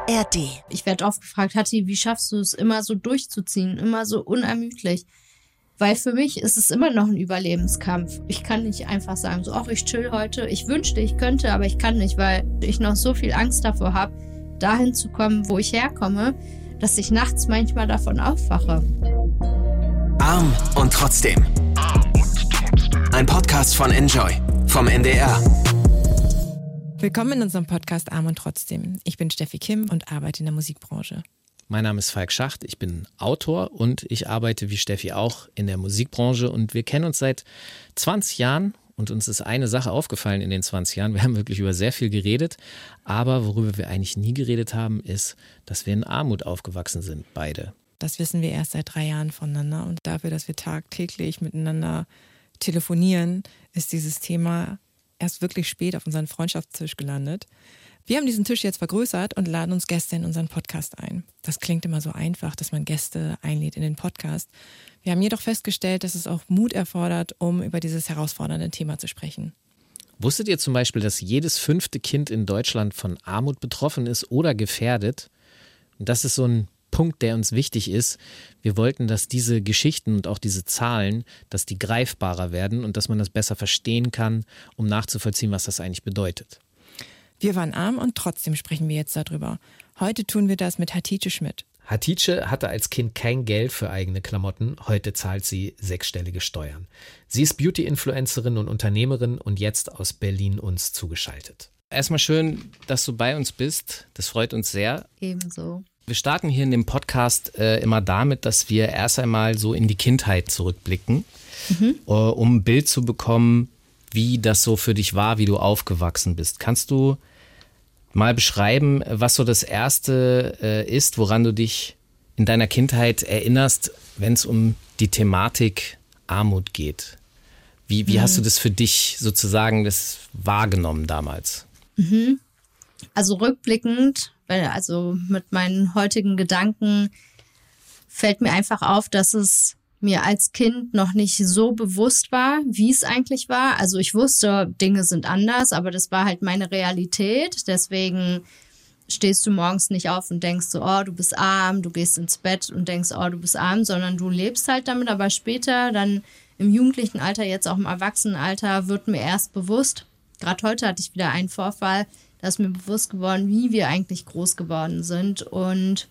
ARD. Ich werde oft gefragt, Hatti, wie schaffst du es, immer so durchzuziehen, immer so unermüdlich? Weil für mich ist es immer noch ein Überlebenskampf. Ich kann nicht einfach sagen, so, ach, ich chill heute. Ich wünschte, ich könnte, aber ich kann nicht, weil ich noch so viel Angst davor habe, dahin zu kommen, wo ich herkomme, dass ich nachts manchmal davon aufwache. Arm und trotzdem. Ein Podcast von Enjoy vom NDR. Willkommen in unserem Podcast Arm und trotzdem. Ich bin Steffi Kim und arbeite in der Musikbranche. Mein Name ist Falk Schacht, ich bin Autor und ich arbeite wie Steffi auch in der Musikbranche und wir kennen uns seit 20 Jahren und uns ist eine Sache aufgefallen in den 20 Jahren. Wir haben wirklich über sehr viel geredet, aber worüber wir eigentlich nie geredet haben, ist, dass wir in Armut aufgewachsen sind, beide. Das wissen wir erst seit 3 Jahren voneinander und dafür, dass wir tagtäglich miteinander telefonieren, ist dieses Thema erst wirklich spät auf unseren Freundschaftstisch gelandet. Wir haben diesen Tisch jetzt vergrößert und laden uns Gäste in unseren Podcast ein. Das klingt immer so einfach, dass man Gäste einlädt in den Podcast. Wir haben jedoch festgestellt, dass es auch Mut erfordert, um über dieses herausfordernde Thema zu sprechen. Wusstet ihr zum Beispiel, dass jedes 5. Kind in Deutschland von Armut betroffen ist oder gefährdet? Und das ist so ein Punkt, der uns wichtig ist. Wir wollten, dass diese Geschichten und auch diese Zahlen, dass die greifbarer werden und dass man das besser verstehen kann, um nachzuvollziehen, was das eigentlich bedeutet. Wir waren arm und trotzdem sprechen wir jetzt darüber. Heute tun wir das mit Hatice Schmidt. Hatice hatte als Kind kein Geld für eigene Klamotten, heute zahlt sie 6-stellige Steuern. Sie ist Beauty-Influencerin und Unternehmerin und jetzt aus Berlin uns zugeschaltet. Erstmal schön, dass du bei uns bist. Das freut uns sehr. Ebenso. Wir starten hier in dem Podcast immer damit, dass wir erst einmal so in die Kindheit zurückblicken, um ein Bild zu bekommen, wie das so für dich war, wie du aufgewachsen bist. Kannst du mal beschreiben, was so das Erste ist, woran du dich in deiner Kindheit erinnerst, wenn es um die Thematik Armut geht? Wie hast du das für dich sozusagen das wahrgenommen damals? Also rückblickend, also mit meinen heutigen Gedanken fällt mir einfach auf, dass es mir als Kind noch nicht so bewusst war, wie es eigentlich war. Also ich wusste, Dinge sind anders, aber das war halt meine Realität. Deswegen stehst du morgens nicht auf und denkst so, oh, du bist arm, du gehst ins Bett und denkst, oh, du bist arm, sondern du lebst halt damit. Aber später, dann im jugendlichen Alter, jetzt auch im Erwachsenenalter, wird mir erst bewusst, gerade heute hatte ich wieder einen Vorfall, da ist mir bewusst geworden, wie wir eigentlich groß geworden sind. Und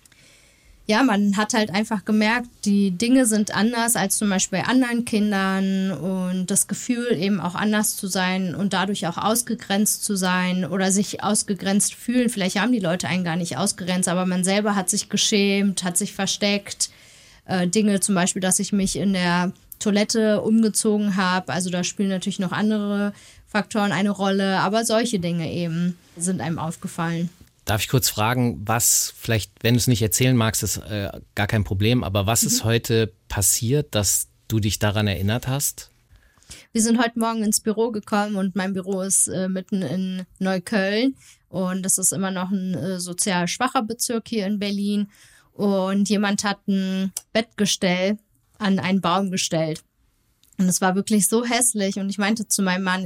ja, man hat halt einfach gemerkt, die Dinge sind anders als zum Beispiel bei anderen Kindern und das Gefühl eben auch anders zu sein und dadurch auch ausgegrenzt zu sein oder sich ausgegrenzt fühlen. Vielleicht haben die Leute einen gar nicht ausgegrenzt, aber man selber hat sich geschämt, hat sich versteckt. Dinge zum Beispiel, dass ich mich in der Toilette umgezogen habe. Also da spielen natürlich noch andere Faktoren eine Rolle, aber solche Dinge eben sind einem aufgefallen. Darf ich kurz fragen, was vielleicht, wenn du es nicht erzählen magst, ist gar kein Problem, aber was ist heute passiert, dass du dich daran erinnert hast? Wir sind heute Morgen ins Büro gekommen und mein Büro ist mitten in Neukölln und das ist immer noch ein sozial schwacher Bezirk hier in Berlin und jemand hat ein Bettgestell an einen Baum gestellt und es war wirklich so hässlich und ich meinte zu meinem Mann,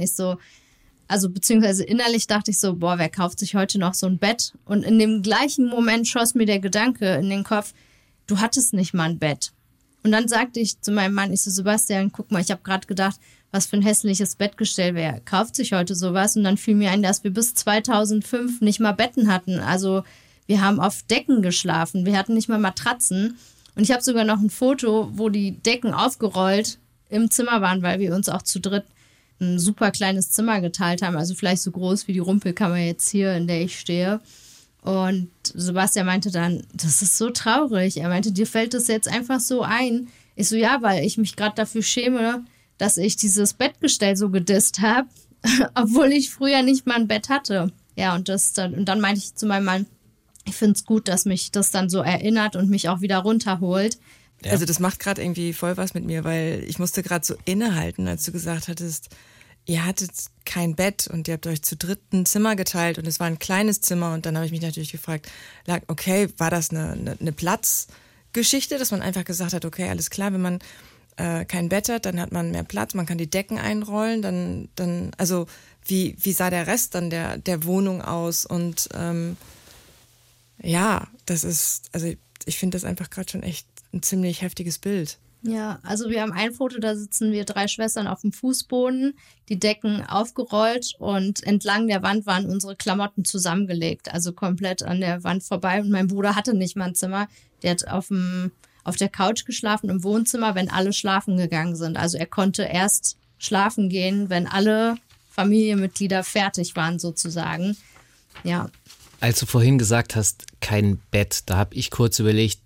also beziehungsweise innerlich dachte ich so, boah, wer kauft sich heute noch so ein Bett? Und in dem gleichen Moment schoss mir der Gedanke in den Kopf, du hattest nicht mal ein Bett. Und dann sagte ich zu meinem Mann, Sebastian, guck mal, ich habe gerade gedacht, was für ein hässliches Bettgestell, wer kauft sich heute sowas? Und dann fiel mir ein, dass wir bis 2005 nicht mal Betten hatten. Also wir haben auf Decken geschlafen, wir hatten nicht mal Matratzen. Und ich habe sogar noch ein Foto, wo die Decken aufgerollt im Zimmer waren, weil wir uns auch zu dritt ein super kleines Zimmer geteilt haben, also vielleicht so groß wie die Rumpelkammer jetzt hier, in der ich stehe. Und Sebastian meinte dann, das ist so traurig. Er meinte, dir fällt das jetzt einfach so ein. Ich so, ja, weil ich mich gerade dafür schäme, dass ich dieses Bettgestell so gedisst habe, obwohl ich früher nicht mal ein Bett hatte. Ja, und dann meinte ich zu meinem Mann, ich finde es gut, dass mich das dann so erinnert und mich auch wieder runterholt. Ja. Also das macht gerade irgendwie voll was mit mir, weil ich musste gerade so innehalten, als du gesagt hattest, ihr hattet kein Bett und ihr habt euch zu dritt ein Zimmer geteilt und es war ein kleines Zimmer und dann habe ich mich natürlich gefragt, okay, war das eine Platzgeschichte, dass man einfach gesagt hat, okay, alles klar, wenn man kein Bett hat, dann hat man mehr Platz, man kann die Decken einrollen, dann also wie sah der Rest dann der Wohnung aus und Ja, ich finde das einfach gerade schon echt ein ziemlich heftiges Bild. Ja, also wir haben ein Foto, da sitzen wir 3 Schwestern auf dem Fußboden, die Decken aufgerollt und entlang der Wand waren unsere Klamotten zusammengelegt, also komplett an der Wand vorbei. Und mein Bruder hatte nicht mal ein Zimmer, der hat auf der Couch geschlafen im Wohnzimmer, wenn alle schlafen gegangen sind. Also er konnte erst schlafen gehen, wenn alle Familienmitglieder fertig waren sozusagen. Ja. Als du vorhin gesagt hast, kein Bett, da habe ich kurz überlegt,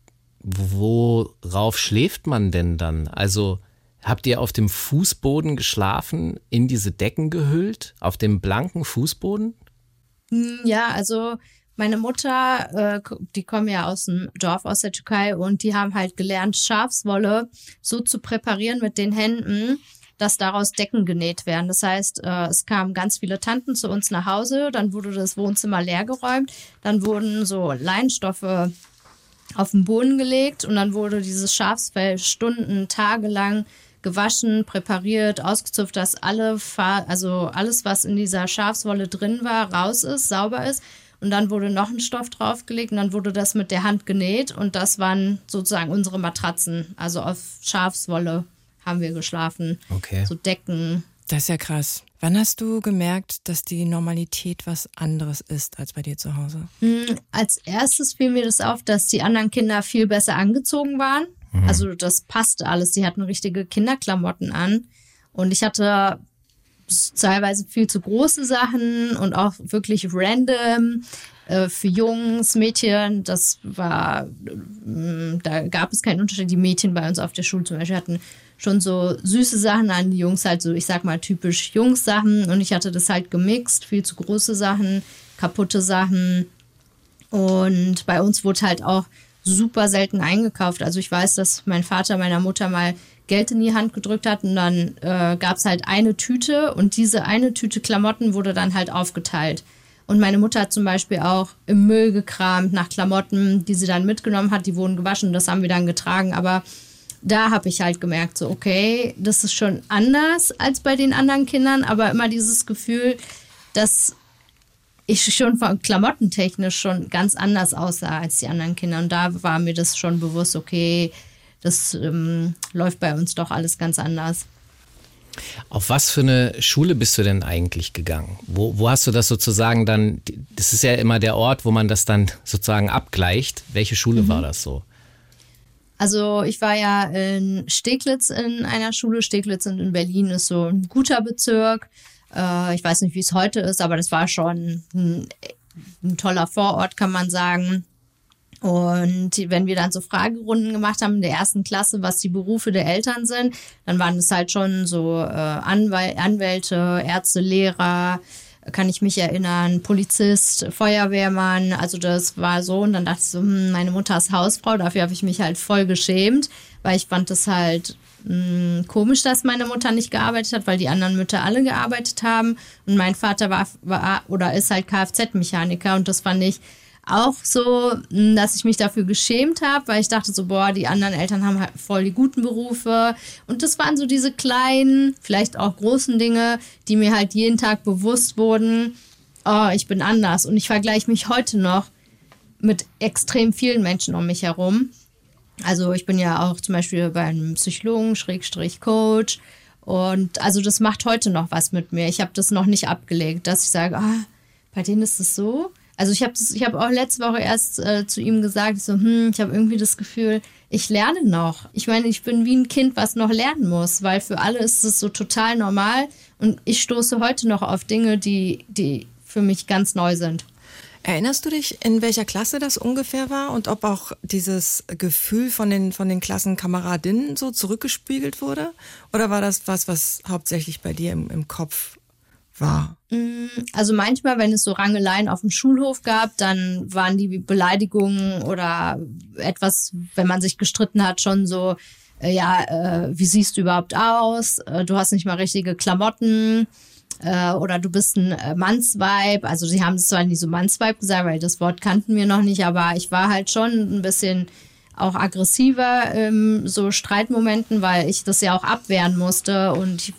worauf schläft man denn dann? Also habt ihr auf dem Fußboden geschlafen, in diese Decken gehüllt, auf dem blanken Fußboden? Ja, also meine Mutter, die kommen ja aus dem Dorf, aus der Türkei, und die haben halt gelernt, Schafswolle so zu präparieren mit den Händen, dass daraus Decken genäht werden. Das heißt, es kamen ganz viele Tanten zu uns nach Hause, dann wurde das Wohnzimmer leergeräumt, dann wurden so Leinstoffe auf den Boden gelegt und dann wurde dieses Schafsfell Stunden, tagelang gewaschen, präpariert, ausgezupft, dass alles, was in dieser Schafswolle drin war, raus ist, sauber ist. Und dann wurde noch ein Stoff draufgelegt und dann wurde das mit der Hand genäht und das waren sozusagen unsere Matratzen. Also auf Schafswolle haben wir geschlafen. Okay. So Decken. Das ist ja krass. Wann hast du gemerkt, dass die Normalität was anderes ist als bei dir zu Hause? Als erstes fiel mir das auf, dass die anderen Kinder viel besser angezogen waren. Also das passte alles. Die hatten richtige Kinderklamotten an. Und ich hatte teilweise viel zu große Sachen und auch wirklich random für Jungs, Mädchen. Das war, da gab es keinen Unterschied. Die Mädchen bei uns auf der Schule zum Beispiel hatten schon so süße Sachen an, die Jungs halt so, ich sag mal, typisch Jungs-Sachen. Und ich hatte das halt gemixt, viel zu große Sachen, kaputte Sachen. Und bei uns wurde halt auch super selten eingekauft. Also ich weiß, dass mein Vater meiner Mutter mal Geld in die Hand gedrückt hat und dann gab es halt eine Tüte und diese eine Tüte Klamotten wurde dann halt aufgeteilt. Und meine Mutter hat zum Beispiel auch im Müll gekramt nach Klamotten, die sie dann mitgenommen hat, die wurden gewaschen und das haben wir dann getragen. Aber da habe ich halt gemerkt, so okay, das ist schon anders als bei den anderen Kindern, aber immer dieses Gefühl, dass ich schon von klamottentechnisch schon ganz anders aussah als die anderen Kinder. Und da war mir das schon bewusst, okay, das läuft bei uns doch alles ganz anders. Auf was für eine Schule bist du denn eigentlich gegangen? Wo hast du das sozusagen dann, das ist ja immer der Ort, wo man das dann sozusagen abgleicht. Welche Schule war das so? Also ich war ja in Steglitz in einer Schule. Steglitz in Berlin ist so ein guter Bezirk. Ich weiß nicht, wie es heute ist, aber das war schon ein toller Vorort, kann man sagen. Und wenn wir dann so Fragerunden gemacht haben in der 1. Klasse, was die Berufe der Eltern sind, dann waren es halt schon so Anwälte, Ärzte, Lehrer, kann ich mich erinnern, Polizist, Feuerwehrmann, also das war so. Und dann dachte ich so, meine Mutter ist Hausfrau, dafür habe ich mich halt voll geschämt, weil ich fand das halt komisch, dass meine Mutter nicht gearbeitet hat, weil die anderen Mütter alle gearbeitet haben. Und mein Vater war oder ist halt Kfz-Mechaniker und das fand ich auch so, dass ich mich dafür geschämt habe, weil ich dachte so, boah, die anderen Eltern haben halt voll die guten Berufe. Und das waren so diese kleinen, vielleicht auch großen Dinge, die mir halt jeden Tag bewusst wurden, oh, ich bin anders. Und ich vergleiche mich heute noch mit extrem vielen Menschen um mich herum. Also ich bin ja auch zum Beispiel bei einem Psychologen, /Coach. Und also das macht heute noch was mit mir. Ich habe das noch nicht abgelegt, dass ich sage, bei denen ist es so. Also ich habe auch letzte Woche erst zu ihm gesagt, ich habe irgendwie das Gefühl, ich lerne noch. Ich meine, ich bin wie ein Kind, was noch lernen muss, weil für alle ist es so total normal und ich stoße heute noch auf Dinge, die für mich ganz neu sind. Erinnerst du dich, in welcher Klasse das ungefähr war und ob auch dieses Gefühl von den Klassenkameradinnen so zurückgespiegelt wurde? Oder war das was hauptsächlich bei dir im Kopf war? Also manchmal, wenn es so Rangeleien auf dem Schulhof gab, dann waren die Beleidigungen oder etwas, wenn man sich gestritten hat, schon so, wie siehst du überhaupt aus? Du hast nicht mal richtige Klamotten. Oder du bist ein Mannsweib. Also sie haben es zwar nicht so Mannsweib gesagt, weil das Wort kannten wir noch nicht, aber ich war halt schon ein bisschen auch aggressiver in so Streitmomenten, weil ich das ja auch abwehren musste und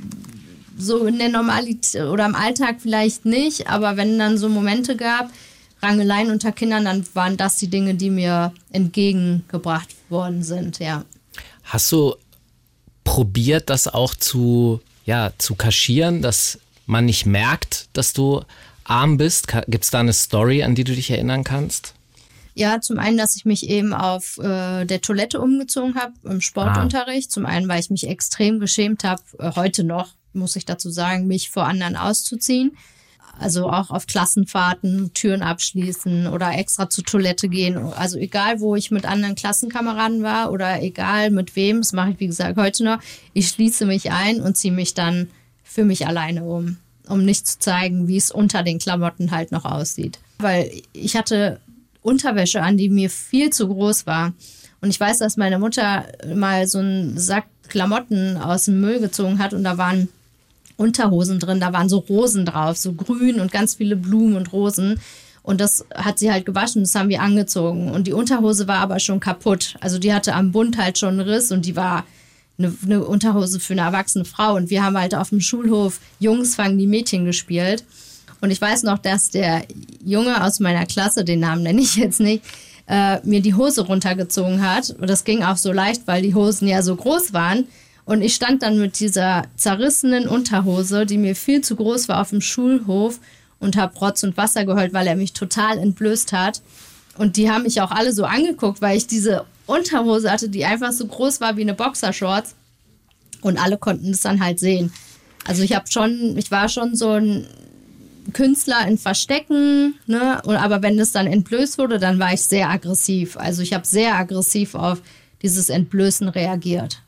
so in der Normalität oder im Alltag vielleicht nicht, aber wenn dann so Momente gab, Rangeleien unter Kindern, dann waren das die Dinge, die mir entgegengebracht worden sind, ja. Hast du probiert, das auch zu kaschieren, dass man nicht merkt, dass du arm bist? Gibt es da eine Story, an die du dich erinnern kannst? Ja, zum einen, dass ich mich eben auf der Toilette umgezogen habe im Sportunterricht. Zum einen, weil ich mich extrem geschämt habe, heute noch, muss ich dazu sagen, mich vor anderen auszuziehen. Also auch auf Klassenfahrten, Türen abschließen oder extra zur Toilette gehen. Also egal, wo ich mit anderen Klassenkameraden war oder egal mit wem, das mache ich wie gesagt heute noch, ich schließe mich ein und ziehe mich dann für mich alleine um nicht zu zeigen, wie es unter den Klamotten halt noch aussieht. Weil ich hatte Unterwäsche an, die mir viel zu groß war. Und ich weiß, dass meine Mutter mal so einen Sack Klamotten aus dem Müll gezogen hat und da waren Unterhosen drin, da waren so Rosen drauf, so grün und ganz viele Blumen und Rosen. Und das hat sie halt gewaschen, das haben wir angezogen. Und die Unterhose war aber schon kaputt. Also die hatte am Bund halt schon einen Riss und die war eine Unterhose für eine erwachsene Frau. Und wir haben halt auf dem Schulhof Jungs fangen die Mädchen gespielt. Und ich weiß noch, dass der Junge aus meiner Klasse, den Namen nenne ich jetzt nicht, mir die Hose runtergezogen hat. Und das ging auch so leicht, weil die Hosen ja so groß waren. Und ich stand dann mit dieser zerrissenen Unterhose, die mir viel zu groß war, auf dem Schulhof und habe Rotz und Wasser geheult, weil er mich total entblößt hat. Und die haben mich auch alle so angeguckt, weil ich diese Unterhose hatte, die einfach so groß war wie eine Boxershorts. Und alle konnten es dann halt sehen. Also ich war schon so ein Künstler in Verstecken, ne? Aber wenn es dann entblößt wurde, dann war ich sehr aggressiv. Also ich habe sehr aggressiv auf dieses Entblößen reagiert.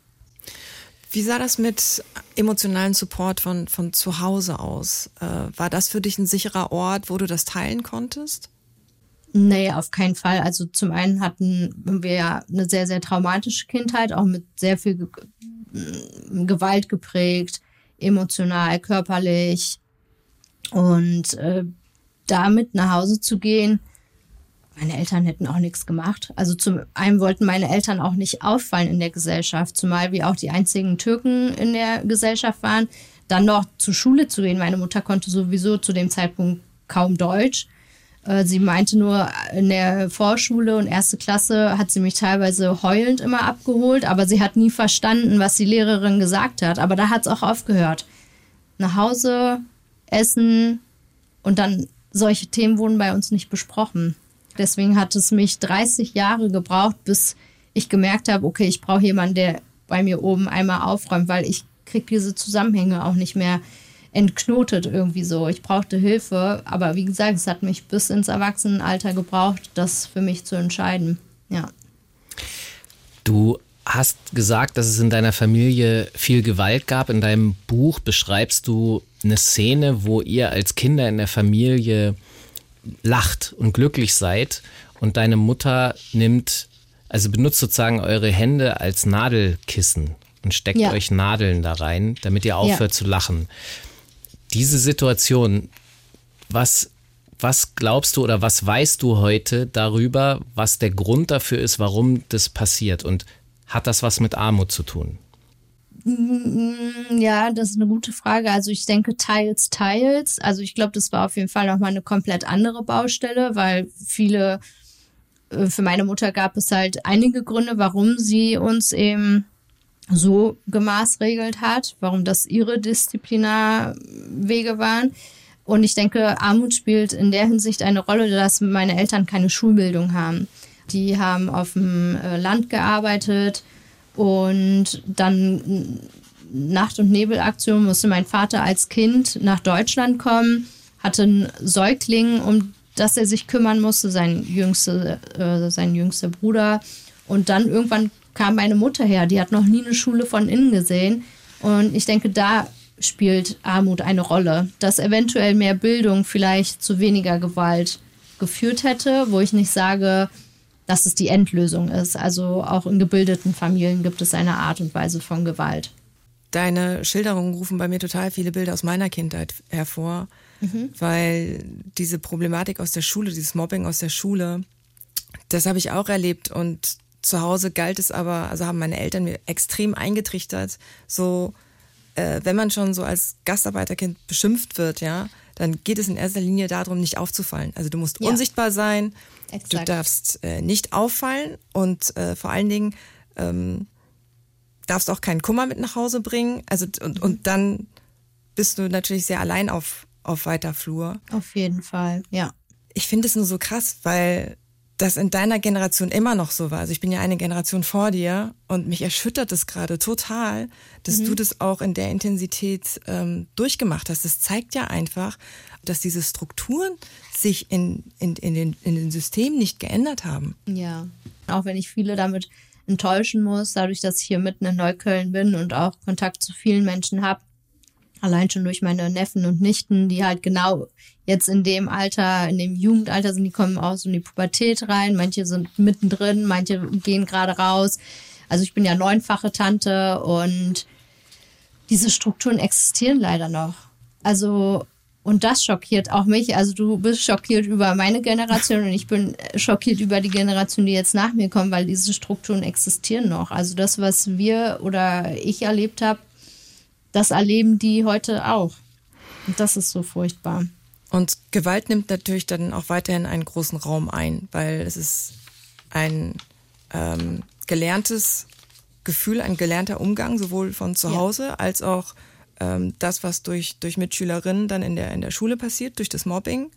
Wie sah das mit emotionalen Support von zu Hause aus? War das für dich ein sicherer Ort, wo du das teilen konntest? Nee, auf keinen Fall. Also zum einen hatten wir ja eine sehr, sehr traumatische Kindheit, auch mit sehr viel Gewalt geprägt, emotional, körperlich. Und damit nach Hause zu gehen, meine Eltern hätten auch nichts gemacht. Also zum einen wollten meine Eltern auch nicht auffallen in der Gesellschaft, zumal wir auch die einzigen Türken in der Gesellschaft waren. Dann noch zur Schule zu gehen. Meine Mutter konnte sowieso zu dem Zeitpunkt kaum Deutsch. Sie meinte nur, in der Vorschule und 1. Klasse hat sie mich teilweise heulend immer abgeholt, aber sie hat nie verstanden, was die Lehrerin gesagt hat. Aber da hat es auch aufgehört. Nach Hause, Essen und dann solche Themen wurden bei uns nicht besprochen. Deswegen hat es mich 30 Jahre gebraucht, bis ich gemerkt habe, okay, ich brauche jemanden, der bei mir oben einmal aufräumt, weil ich kriege diese Zusammenhänge auch nicht mehr entknotet irgendwie so. Ich brauchte Hilfe, aber wie gesagt, es hat mich bis ins Erwachsenenalter gebraucht, das für mich zu entscheiden. Ja. Du hast gesagt, dass es in deiner Familie viel Gewalt gab. In deinem Buch beschreibst du eine Szene, wo ihr als Kinder in der Familie lacht und glücklich seid und deine Mutter benutzt sozusagen eure Hände als Nadelkissen und steckt euch Nadeln da rein, damit ihr aufhört zu lachen. Diese Situation, was glaubst du oder was weißt du heute darüber, was der Grund dafür ist, warum das passiert? Und hat das was mit Armut zu tun? Ja, das ist eine gute Frage. Also ich denke teils. Also ich glaube, das war auf jeden Fall nochmal eine komplett andere Baustelle, weil für meine Mutter gab es halt einige Gründe, warum sie uns eben so gemaßregelt hat, warum das ihre Disziplinarwege waren. Und ich denke, Armut spielt in der Hinsicht eine Rolle, dass meine Eltern keine Schulbildung haben. Die haben auf dem Land gearbeitet und dann Nacht- und Nebelaktion musste mein Vater als Kind nach Deutschland kommen, hatte einen Säugling, um das er sich kümmern musste, sein jüngster Bruder. Und dann irgendwann kam meine Mutter her, die hat noch nie eine Schule von innen gesehen. Und ich denke, da spielt Armut eine Rolle, dass eventuell mehr Bildung vielleicht zu weniger Gewalt geführt hätte, wo ich nicht sage, dass es die Endlösung ist. Also auch in gebildeten Familien gibt es eine Art und Weise von Gewalt. Deine Schilderungen rufen bei mir total viele Bilder aus meiner Kindheit hervor, weil diese Problematik aus der Schule, dieses Mobbing aus der Schule, das habe ich auch erlebt und zu Hause galt es aber, also haben meine Eltern mir extrem eingetrichtert, so wenn man schon so als Gastarbeiterkind beschimpft wird, ja, dann geht es in erster Linie darum, nicht aufzufallen. Also du musst unsichtbar sein, Exakt. du darfst nicht auffallen und vor allen Dingen darfst auch keinen Kummer mit nach Hause bringen. Also und dann bist du natürlich sehr allein auf weiter Flur. Auf jeden Fall, ja. Ich finde es nur so krass, weil das in deiner Generation immer noch so war. Also ich bin ja eine Generation vor dir und mich erschüttert es gerade total, dass du das auch in der Intensität durchgemacht hast. Das zeigt ja einfach, dass diese Strukturen sich in den Systemen nicht geändert haben. Ja, auch wenn ich viele damit enttäuschen muss, dadurch, dass ich hier mitten in Neukölln bin und auch Kontakt zu vielen Menschen habe, allein schon durch meine Neffen und Nichten, die halt genau jetzt in dem Alter, in dem Jugendalter sind, die kommen auch so in die Pubertät rein. Manche sind mittendrin, manche gehen gerade raus. Also ich bin ja 9-fache Tante und diese Strukturen existieren leider noch. Also, und das schockiert auch mich. Also du bist schockiert über meine Generation und ich bin schockiert über die Generation, die jetzt nach mir kommen, weil diese Strukturen existieren noch. Also das, was wir oder ich erlebt habe, das erleben die heute auch. Und das ist so furchtbar. Und Gewalt nimmt natürlich dann auch weiterhin einen großen Raum ein, weil es ist ein gelerntes Gefühl, ein gelernter Umgang, sowohl von zu Hause als auch das, was durch Mitschülerinnen dann in der Schule passiert, durch das Mobbing.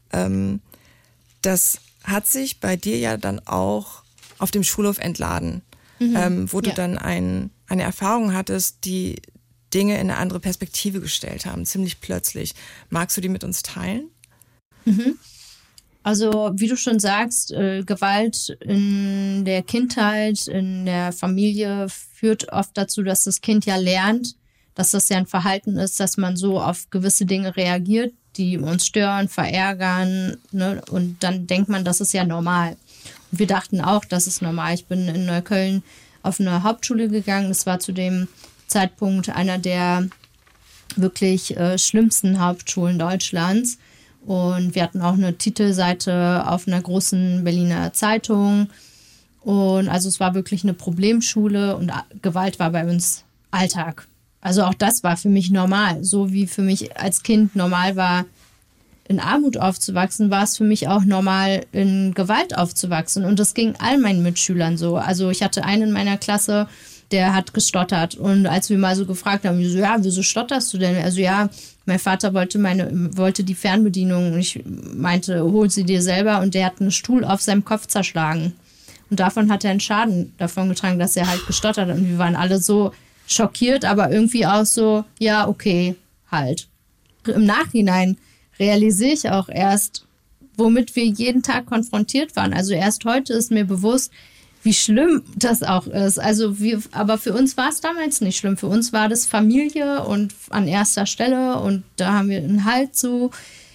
Das hat sich bei dir ja dann auch auf dem Schulhof entladen, wo du dann eine Erfahrung hattest, die Dinge in eine andere Perspektive gestellt haben, ziemlich plötzlich. Magst du die mit uns teilen? Also wie du schon sagst, Gewalt in der Kindheit, in der Familie führt oft dazu, dass das Kind ja lernt, dass das ja ein Verhalten ist, dass man so auf gewisse Dinge reagiert, die uns stören, verärgern, ne? Und dann denkt man, das ist ja normal. Und wir dachten auch, das ist normal. Ich bin in Neukölln auf eine Hauptschule gegangen. Das war zu dem Zeitpunkt einer der wirklich schlimmsten Hauptschulen Deutschlands. Und wir hatten auch eine Titelseite auf einer großen Berliner Zeitung. Und also es war wirklich eine Problemschule und Gewalt war bei uns Alltag. Also auch das war für mich normal. So wie für mich als Kind normal war, in Armut aufzuwachsen, war es für mich auch normal, in Gewalt aufzuwachsen. Und das ging all meinen Mitschülern so. Also ich hatte einen in meiner Klasse, der hat gestottert. Und als wir mal so gefragt haben, so, ja, wieso stotterst du denn? Also ja, mein Vater wollte die Fernbedienung. Und ich meinte, hol sie dir selber. Und der hat einen Stuhl auf seinem Kopf zerschlagen. Und davon hat er einen Schaden davon getragen, dass er halt gestottert hat. Und wir waren alle so schockiert, aber irgendwie auch so, ja, okay, halt. Im Nachhinein realisiere ich auch erst, womit wir jeden Tag konfrontiert waren. Also erst heute ist mir bewusst, wie schlimm das auch ist. Also aber für uns war es damals nicht schlimm. Für uns war das Familie und an erster Stelle und da haben wir einen Halt zu.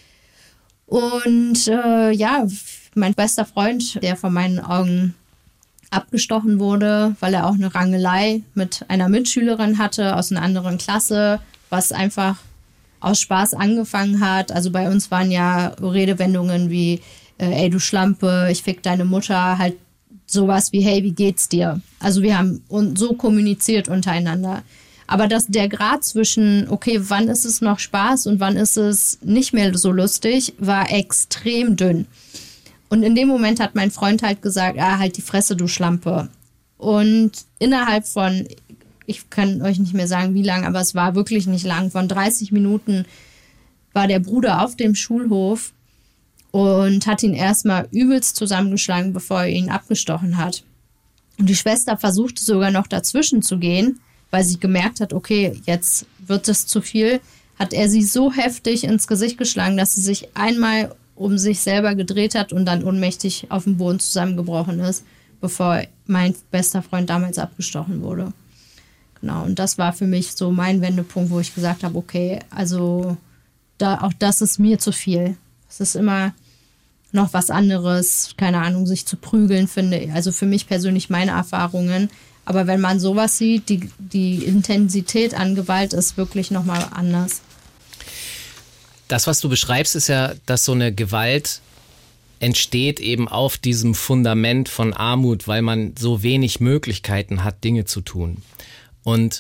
Und mein bester Freund, der vor meinen Augen abgestochen wurde, weil er auch eine Rangelei mit einer Mitschülerin hatte aus einer anderen Klasse, was einfach aus Spaß angefangen hat. Also bei uns waren ja Redewendungen wie ey, du Schlampe, ich fick deine Mutter, halt sowas wie, hey, wie geht's dir? Also wir haben so kommuniziert untereinander. Aber der Grad zwischen, okay, wann ist es noch Spaß und wann ist es nicht mehr so lustig, war extrem dünn. Und in dem Moment hat mein Freund halt gesagt, halt die Fresse, du Schlampe. Und innerhalb von, ich kann euch nicht mehr sagen, wie lang, aber es war wirklich nicht lang, von 30 Minuten war der Bruder auf dem Schulhof und hat ihn erstmal übelst zusammengeschlagen, bevor er ihn abgestochen hat. Und die Schwester versuchte sogar noch dazwischen zu gehen, weil sie gemerkt hat, okay, jetzt wird es zu viel, hat er sie so heftig ins Gesicht geschlagen, dass sie sich einmal um sich selber gedreht hat und dann ohnmächtig auf dem Boden zusammengebrochen ist, bevor mein bester Freund damals abgestochen wurde. Genau, und das war für mich so mein Wendepunkt, wo ich gesagt habe, okay, also auch das ist mir zu viel. Es ist immer noch was anderes, keine Ahnung, sich zu prügeln, finde ich. Also für mich persönlich meine Erfahrungen. Aber wenn man sowas sieht, die Intensität an Gewalt ist wirklich nochmal anders. Das, was du beschreibst, ist ja, dass so eine Gewalt entsteht eben auf diesem Fundament von Armut, weil man so wenig Möglichkeiten hat, Dinge zu tun. Und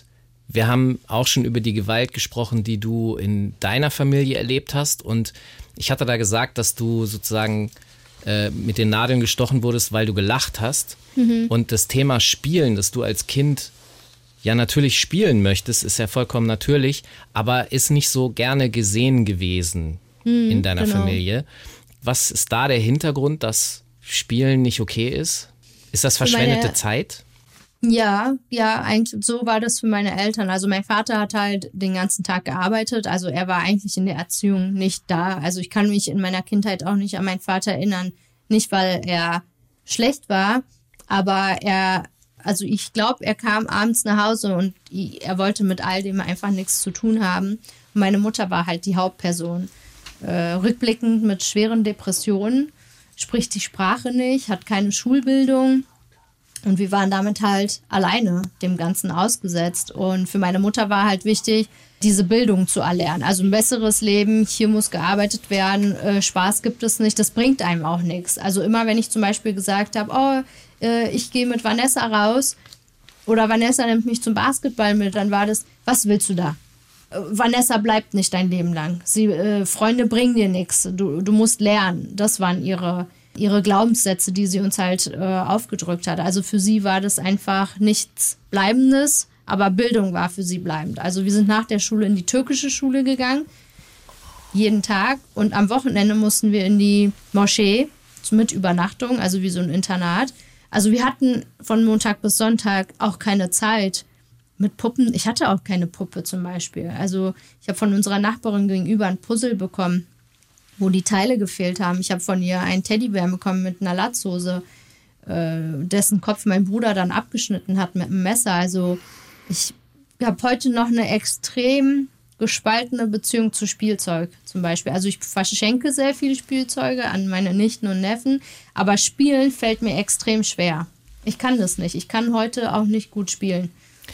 Wir haben auch schon über die Gewalt gesprochen, die du in deiner Familie erlebt hast. Und ich hatte da gesagt, dass du sozusagen mit den Nadeln gestochen wurdest, weil du gelacht hast. Und das Thema Spielen, das du als Kind ja natürlich spielen möchtest, ist ja vollkommen natürlich, aber ist nicht so gerne gesehen gewesen in deiner Familie. Was ist da der Hintergrund, dass Spielen nicht okay ist? Ist das verschwendete Zeit? Ja, eigentlich so war das für meine Eltern. Also mein Vater hat halt den ganzen Tag gearbeitet, also er war eigentlich in der Erziehung nicht da. Also ich kann mich in meiner Kindheit auch nicht an meinen Vater erinnern. Nicht, weil er schlecht war, aber ich glaube, er kam abends nach Hause und er wollte mit all dem einfach nichts zu tun haben. Und meine Mutter war halt die Hauptperson. Rückblickend mit schweren Depressionen, spricht die Sprache nicht, hat keine Schulbildung. Und wir waren damit halt alleine dem Ganzen ausgesetzt. Und für meine Mutter war halt wichtig, diese Bildung zu erlernen. Also ein besseres Leben, hier muss gearbeitet werden, Spaß gibt es nicht, das bringt einem auch nichts. Also immer, wenn ich zum Beispiel gesagt habe, ich gehe mit Vanessa raus oder Vanessa nimmt mich zum Basketball mit, dann war das, was willst du da? Vanessa bleibt nicht dein Leben lang. Freunde bringen dir nichts, du musst lernen. Das waren ihre Glaubenssätze, die sie uns halt aufgedrückt hat. Also für sie war das einfach nichts Bleibendes, aber Bildung war für sie bleibend. Also wir sind nach der Schule in die türkische Schule gegangen, jeden Tag. Und am Wochenende mussten wir in die Moschee mit Übernachtung, also wie so ein Internat. Also wir hatten von Montag bis Sonntag auch keine Zeit mit Puppen. Ich hatte auch keine Puppe zum Beispiel. Also ich habe von unserer Nachbarin gegenüber ein Puzzle bekommen, wo die Teile gefehlt haben. Ich habe von ihr einen Teddybär bekommen mit einer Latzhose, dessen Kopf mein Bruder dann abgeschnitten hat mit einem Messer. Also ich habe heute noch eine extrem gespaltene Beziehung zu Spielzeug zum Beispiel. Also ich verschenke sehr viele Spielzeuge an meine Nichten und Neffen, aber Spielen fällt mir extrem schwer. Ich kann das nicht. Ich kann heute auch nicht gut spielen.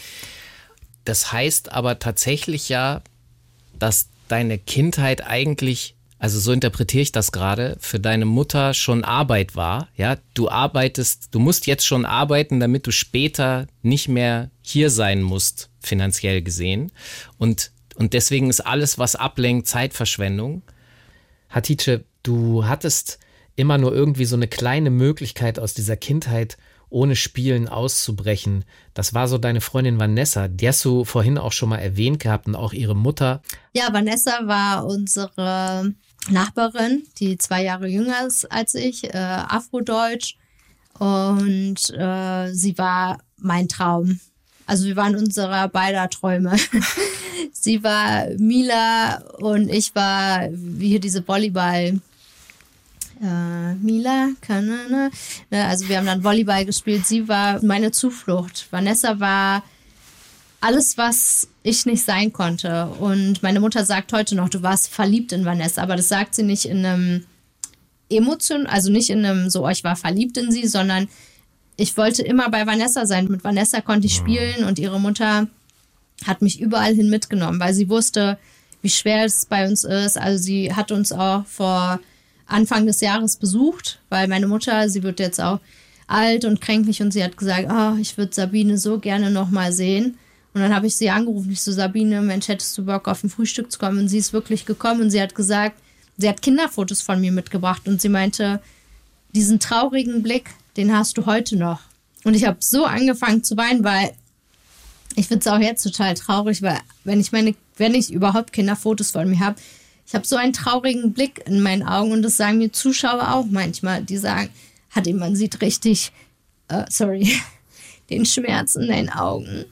Das heißt aber tatsächlich ja, dass deine Kindheit eigentlich, also so interpretiere ich das gerade, für deine Mutter schon Arbeit war. Ja, du musst jetzt schon arbeiten, damit du später nicht mehr hier sein musst, finanziell gesehen. Und deswegen ist alles, was ablenkt, Zeitverschwendung. Hatice, du hattest immer nur irgendwie so eine kleine Möglichkeit aus dieser Kindheit ohne Spielen auszubrechen. Das war so deine Freundin Vanessa, die hast du vorhin auch schon mal erwähnt gehabt und auch ihre Mutter. Ja, Vanessa war unsere Nachbarin, die 2 Jahre jünger ist als ich, afrodeutsch, und sie war mein Traum. Also wir waren unserer beider Träume. Sie war Mila und ich war hier diese Volleyball. Mila, also wir haben dann Volleyball gespielt. Sie war meine Zuflucht. Vanessa war alles, was ich nicht sein konnte. Und meine Mutter sagt heute noch, du warst verliebt in Vanessa. Aber das sagt sie nicht in einem also nicht in einem so, ich war verliebt in sie, sondern ich wollte immer bei Vanessa sein. Mit Vanessa konnte ich spielen und ihre Mutter hat mich überall hin mitgenommen, weil sie wusste, wie schwer es bei uns ist. Also sie hat uns auch vor Anfang des Jahres besucht, weil meine Mutter, sie wird jetzt auch alt und kränklich und sie hat gesagt, ich würde Sabine so gerne noch mal sehen. Und dann habe ich sie angerufen, ich so, Sabine, Mensch, hättest du Bock auf ein Frühstück zu kommen? Und sie ist wirklich gekommen und sie hat gesagt, sie hat Kinderfotos von mir mitgebracht und sie meinte, diesen traurigen Blick, den hast du heute noch. Und ich habe so angefangen zu weinen, weil ich finde es auch jetzt total traurig, weil wenn ich überhaupt Kinderfotos von mir habe, ich habe so einen traurigen Blick in meinen Augen und das sagen mir Zuschauer auch manchmal. Die sagen, man sieht richtig, den Schmerz in deinen Augen.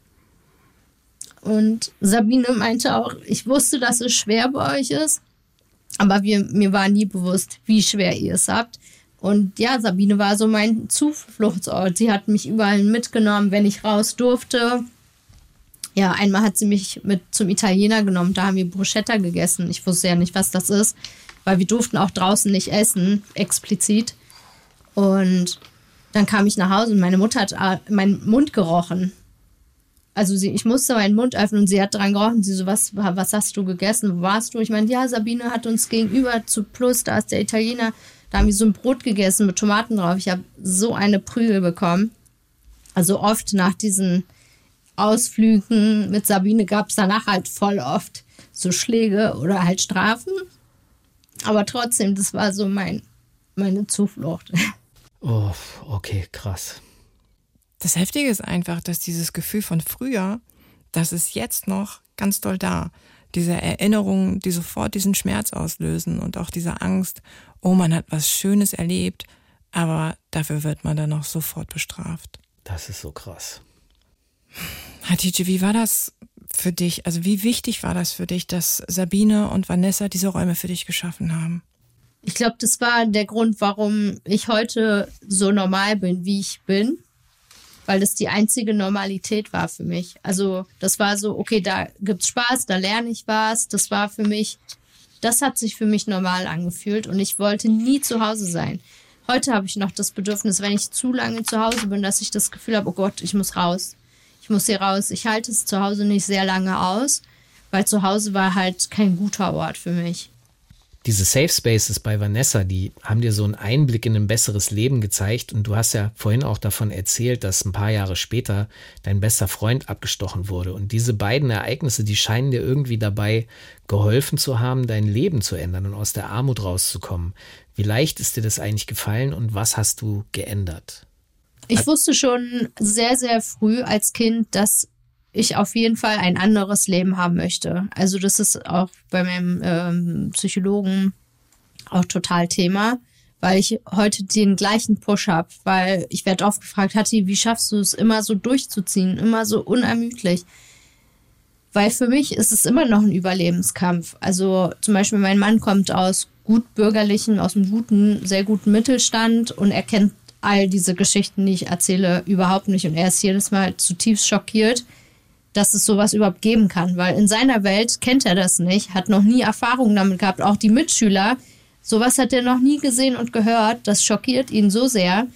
Und Sabine meinte auch, ich wusste, dass es schwer bei euch ist, aber mir war nie bewusst, wie schwer ihr es habt. Und ja, Sabine war so mein Zufluchtsort. Sie hat mich überall mitgenommen, wenn ich raus durfte. Ja, einmal hat sie mich mit zum Italiener genommen, da haben wir Bruschetta gegessen. Ich wusste ja nicht, was das ist, weil wir durften auch draußen nicht essen, explizit. Und dann kam ich nach Hause und meine Mutter hat meinen Mund gerochen. Also ich musste meinen Mund öffnen und sie hat dran gerochen. Sie so, was hast du gegessen? Wo warst du? Ich meine, ja, Sabine hat uns gegenüber zu Plus, da ist der Italiener, da haben wir so ein Brot gegessen mit Tomaten drauf. Ich habe so eine Prügel bekommen. Also oft nach diesen Ausflügen mit Sabine gab es danach halt voll oft so Schläge oder halt Strafen. Aber trotzdem, das war so meine Zuflucht. Oh, okay, krass. Das Heftige ist einfach, dass dieses Gefühl von früher, das ist jetzt noch ganz doll da. Diese Erinnerungen, die sofort diesen Schmerz auslösen und auch diese Angst, oh, man hat was Schönes erlebt, aber dafür wird man dann auch sofort bestraft. Das ist so krass. Hatice, wie war das für dich? Also wie wichtig war das für dich, dass Sabine und Vanessa diese Räume für dich geschaffen haben? Ich glaube, das war der Grund, warum ich heute so normal bin, wie ich bin. Weil das die einzige Normalität war für mich. Also das war so, okay, da gibt's Spaß, da lerne ich was. Das war für mich, das hat sich für mich normal angefühlt und ich wollte nie zu Hause sein. Heute habe ich noch das Bedürfnis, wenn ich zu lange zu Hause bin, dass ich das Gefühl habe, oh Gott, ich muss raus. Ich muss hier raus. Ich halte es zu Hause nicht sehr lange aus, weil zu Hause war halt kein guter Ort für mich. Diese Safe Spaces bei Vanessa, die haben dir so einen Einblick in ein besseres Leben gezeigt und du hast ja vorhin auch davon erzählt, dass ein paar Jahre später dein bester Freund abgestochen wurde und diese beiden Ereignisse, die scheinen dir irgendwie dabei geholfen zu haben, dein Leben zu ändern und aus der Armut rauszukommen. Wie leicht ist dir das eigentlich gefallen und was hast du geändert? Ich wusste schon sehr, sehr früh als Kind, dass ich auf jeden Fall ein anderes Leben haben möchte. Also das ist auch bei meinem Psychologen auch total Thema, weil ich heute den gleichen Push habe, weil ich werde oft gefragt, Hatti, wie schaffst du es immer so durchzuziehen, immer so unermüdlich? Weil für mich ist es immer noch ein Überlebenskampf. Also zum Beispiel mein Mann kommt aus gut bürgerlichen, aus einem guten, sehr guten Mittelstand und er kennt all diese Geschichten, die ich erzähle, überhaupt nicht und er ist jedes Mal zutiefst schockiert, dass es sowas überhaupt geben kann, weil in seiner Welt kennt er das nicht, hat noch nie Erfahrungen damit gehabt, auch die Mitschüler, sowas hat er noch nie gesehen und gehört, das schockiert ihn so sehr,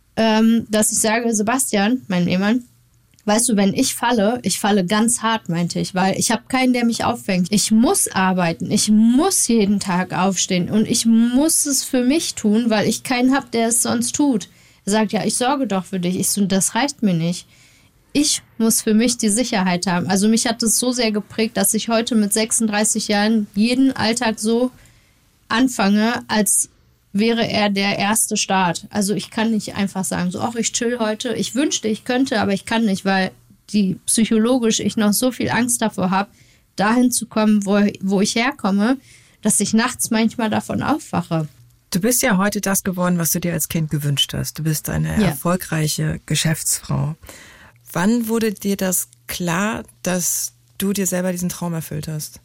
dass ich sage, Sebastian, mein Ehemann, weißt du, wenn ich falle ganz hart, meinte ich, weil ich habe keinen, der mich auffängt. Ich muss arbeiten, ich muss jeden Tag aufstehen und ich muss es für mich tun, weil ich keinen habe, der es sonst tut. Er sagt, ja, ich sorge doch für dich. Ich so, das reicht mir nicht. Ich muss für mich die Sicherheit haben. Also mich hat es so sehr geprägt, dass ich heute mit 36 Jahren jeden Alltag so anfange, als wäre er der erste Start. Also ich kann nicht einfach sagen, so, ach, ich chill heute. Ich wünschte, ich könnte, aber ich kann nicht, weil psychologisch ich noch so viel Angst davor habe, dahin zu kommen, wo ich herkomme, dass ich nachts manchmal davon aufwache. Du bist ja heute das geworden, was du dir als Kind gewünscht hast. Du bist eine erfolgreiche Geschäftsfrau. Wann wurde dir das klar, dass du dir selber diesen Traum erfüllt hast?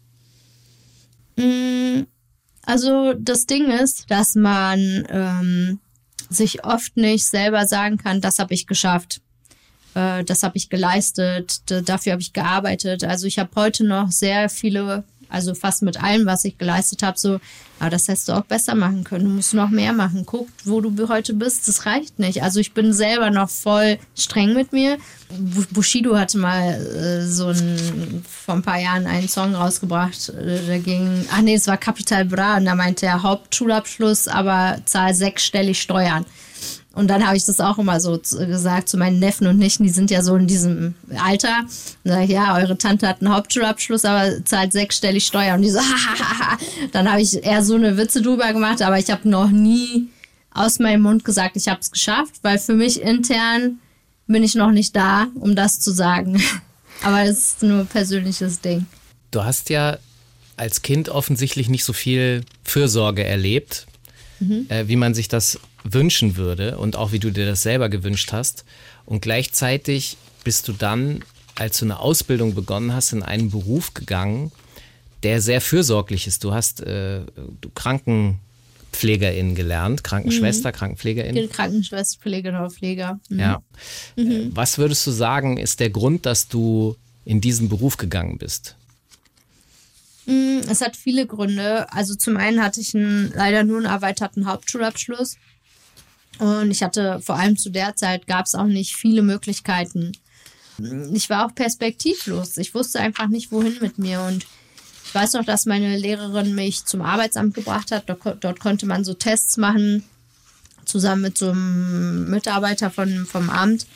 Also das Ding ist, dass man sich oft nicht selber sagen kann, das habe ich geschafft, das habe ich geleistet, dafür habe ich gearbeitet. Also ich habe heute noch sehr viele, also fast mit allem, was ich geleistet habe, so, das hättest du auch besser machen können, du musst noch mehr machen. Guck, wo du heute bist, das reicht nicht. Also ich bin selber noch voll streng mit mir. Bushido hatte mal vor ein paar Jahren einen Song rausgebracht, da ging, es war Capital Bra und da meinte er Hauptschulabschluss, aber zahl 6-stellig Steuern. Und dann habe ich das auch immer so gesagt zu meinen Neffen und Nichten, die sind ja so in diesem Alter. Und sage ich, ja, eure Tante hat einen Hauptschulabschluss, aber zahlt 6-stellig Steuern. Und die so, hahaha. Dann habe ich eher so eine Witze drüber gemacht, aber ich habe noch nie aus meinem Mund gesagt, ich habe es geschafft, weil für mich intern bin ich noch nicht da, um das zu sagen. Aber es ist nur ein persönliches Ding. Du hast ja als Kind offensichtlich nicht so viel Fürsorge erlebt, wie man sich das wünschen würde und auch wie du dir das selber gewünscht hast. Und gleichzeitig bist du dann, als du eine Ausbildung begonnen hast, in einen Beruf gegangen, der sehr fürsorglich ist. Du hast Krankenpflegerin gelernt, Krankenschwester, Krankenpflegerin. Krankenschwester, Pfleger. Ja. Was würdest du sagen, ist der Grund, dass du in diesen Beruf gegangen bist? Es hat viele Gründe. Also zum einen hatte ich leider nur einen erweiterten Hauptschulabschluss. Und ich hatte vor allem zu der Zeit, gab es auch nicht viele Möglichkeiten. Ich war auch perspektivlos. Ich wusste einfach nicht, wohin mit mir. Und ich weiß noch, dass meine Lehrerin mich zum Arbeitsamt gebracht hat. Dort konnte man so Tests machen, zusammen mit so einem Mitarbeiter vom Amt.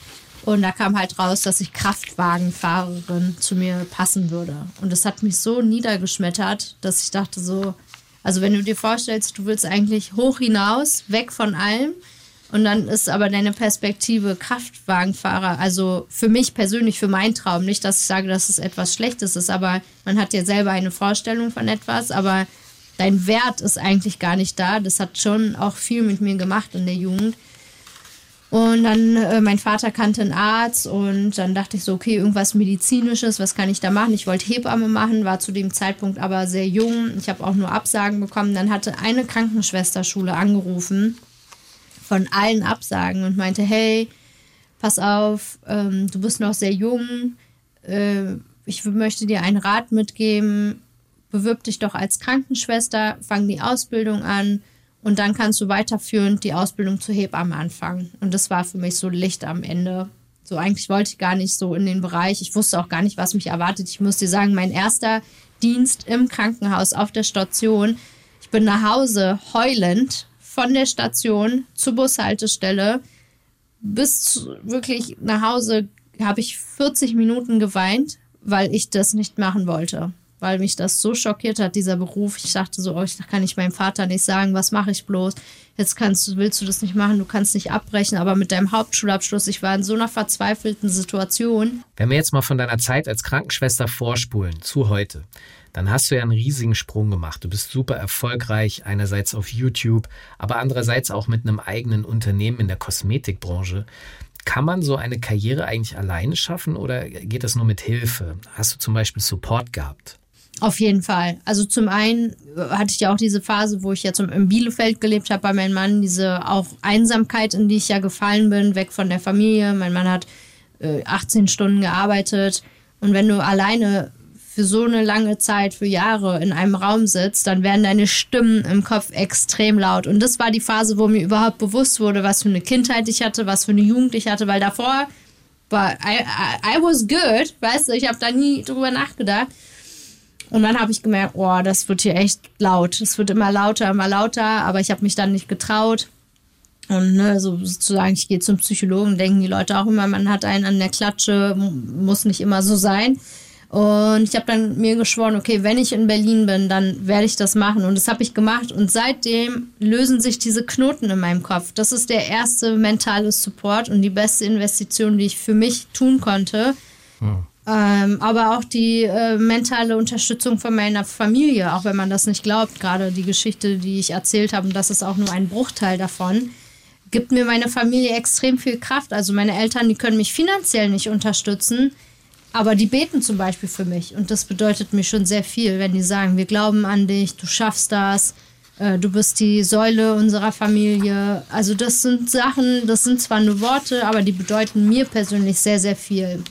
Und da kam halt raus, dass ich Kraftwagenfahrerin zu mir passen würde. Und das hat mich so niedergeschmettert, dass ich dachte so, also wenn du dir vorstellst, du willst eigentlich hoch hinaus, weg von allem. Und dann ist aber deine Perspektive Kraftwagenfahrer, also für mich persönlich, für meinen Traum. Nicht, dass ich sage, dass es etwas Schlechtes ist, aber man hat ja selber eine Vorstellung von etwas, aber dein Wert ist eigentlich gar nicht da. Das hat schon auch viel mit mir gemacht in der Jugend. Und dann, mein Vater kannte einen Arzt und dann dachte ich so, okay, irgendwas Medizinisches, was kann ich da machen? Ich wollte Hebamme machen, war zu dem Zeitpunkt aber sehr jung. Ich habe auch nur Absagen bekommen. Dann hatte eine Krankenschwesterschule angerufen, von allen Absagen und meinte, hey, pass auf, du bist noch sehr jung, ich möchte dir einen Rat mitgeben, bewirb dich doch als Krankenschwester, fang die Ausbildung an und dann kannst du weiterführend die Ausbildung zur Hebamme anfangen. Und das war für mich so Licht am Ende. So eigentlich wollte ich gar nicht so in den Bereich, ich wusste auch gar nicht, was mich erwartet. Ich muss dir sagen, mein erster Dienst im Krankenhaus auf der Station, ich bin nach Hause heulend, von der Station zur Bushaltestelle bis wirklich nach Hause habe ich 40 Minuten geweint, weil ich das nicht machen wollte. Weil mich das so schockiert hat, dieser Beruf. Ich dachte so, ich kann ich meinem Vater nicht sagen, was mache ich bloß? Jetzt willst du das nicht machen, du kannst nicht abbrechen. Aber mit deinem Hauptschulabschluss, ich war in so einer verzweifelten Situation. Wenn wir jetzt mal von deiner Zeit als Krankenschwester vorspulen zu heute, dann hast du ja einen riesigen Sprung gemacht. Du bist super erfolgreich, einerseits auf YouTube, aber andererseits auch mit einem eigenen Unternehmen in der Kosmetikbranche. Kann man so eine Karriere eigentlich alleine schaffen oder geht das nur mit Hilfe? Hast du zum Beispiel Support gehabt? Auf jeden Fall. Also zum einen hatte ich ja auch diese Phase, wo ich jetzt in Bielefeld gelebt habe bei meinem Mann, diese auch Einsamkeit, in die ich ja gefallen bin, weg von der Familie. Mein Mann hat 18 Stunden gearbeitet und wenn du alleine für so eine lange Zeit, für Jahre in einem Raum sitzt, dann werden deine Stimmen im Kopf extrem laut. Und das war die Phase, wo mir überhaupt bewusst wurde, was für eine Kindheit ich hatte, was für eine Jugend ich hatte, weil davor war I was good, weißt du, ich habe da nie drüber nachgedacht. Und dann habe ich gemerkt, das wird hier echt laut. Es wird immer lauter, aber ich habe mich dann nicht getraut. Und so sozusagen, ich gehe zum Psychologen, denken die Leute auch immer, man hat einen an der Klatsche, muss nicht immer so sein. Und ich habe dann mir geschworen, okay, wenn ich in Berlin bin, dann werde ich das machen. Und das habe ich gemacht. Und seitdem lösen sich diese Knoten in meinem Kopf. Das ist der erste mentale Support und die beste Investition, die ich für mich tun konnte. Aber auch die mentale Unterstützung von meiner Familie, auch wenn man das nicht glaubt. Gerade die Geschichte, die ich erzählt habe, und das ist auch nur ein Bruchteil davon, gibt mir meine Familie extrem viel Kraft. Also meine Eltern, die können mich finanziell nicht unterstützen, aber die beten zum Beispiel für mich. Und das bedeutet mir schon sehr viel, wenn die sagen, wir glauben an dich, du schaffst das, du bist die Säule unserer Familie. Also das sind Sachen, das sind zwar nur Worte, aber die bedeuten mir persönlich sehr, sehr viel.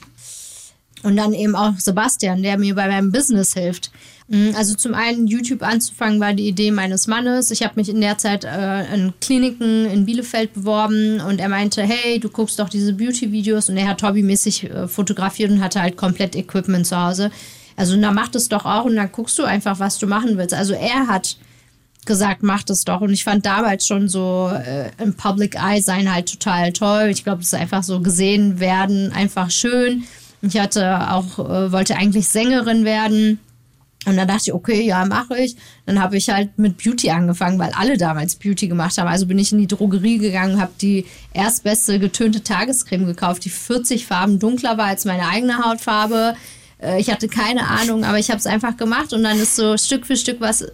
Und dann eben auch Sebastian, der mir bei meinem Business hilft. Also zum einen YouTube anzufangen war die Idee meines Mannes. Ich habe mich in der Zeit in Kliniken in Bielefeld beworben und er meinte, hey, du guckst doch diese Beauty-Videos und er hat hobbymäßig fotografiert und hatte halt komplett Equipment zu Hause. Also na, mach das doch auch und dann guckst du einfach, was du machen willst. Also er hat gesagt, mach das doch und ich fand damals schon so im Public Eye sein halt total toll. Ich glaube, das ist einfach so gesehen werden, einfach schön. Ich wollte eigentlich Sängerin werden. Und dann dachte ich, okay, ja, mache ich. Dann habe ich halt mit Beauty angefangen, weil alle damals Beauty gemacht haben. Also bin ich in die Drogerie gegangen, habe die erstbeste getönte Tagescreme gekauft, die 40 Farben dunkler war als meine eigene Hautfarbe. Ich hatte keine Ahnung, aber ich habe es einfach gemacht. Und dann ist so Stück für Stück was